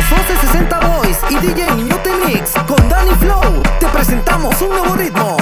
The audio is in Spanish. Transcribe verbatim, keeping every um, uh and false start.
Sose sesenta Boys y D J Niñote Mix con Danny Flow te presentamos un nuevo ritmo.